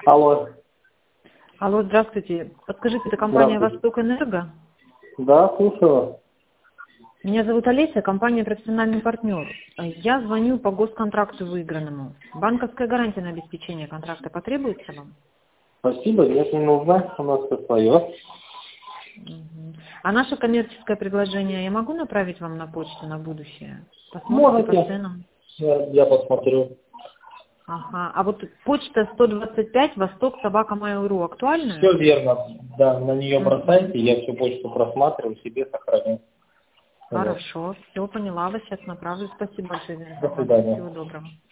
Алло. Алло, здравствуйте. Подскажите, это компания Здравствуйте. «Восток Энерго»? Да, слушаю вас. Меня зовут Олеся, компания «Профессиональный партнер». Я звоню по госконтракту выигранному. Банковская гарантия на обеспечение контракта потребуется вам? Спасибо, нет, не нужно. У нас все свое. Мгм. А наше коммерческое предложение я могу направить вам на почту на будущее? Посмотрите по Можете. ценам. Я посмотрю. Ага. А вот почта 125 восток@mail.ru актуальная? Все верно. Да, на нее Мгм. бросайте, я всю почту просматриваю, себе сохраню. Вот. Хорошо, все поняла, вас сейчас направлю. Спасибо большое за До информацию. свидания. Всего доброго.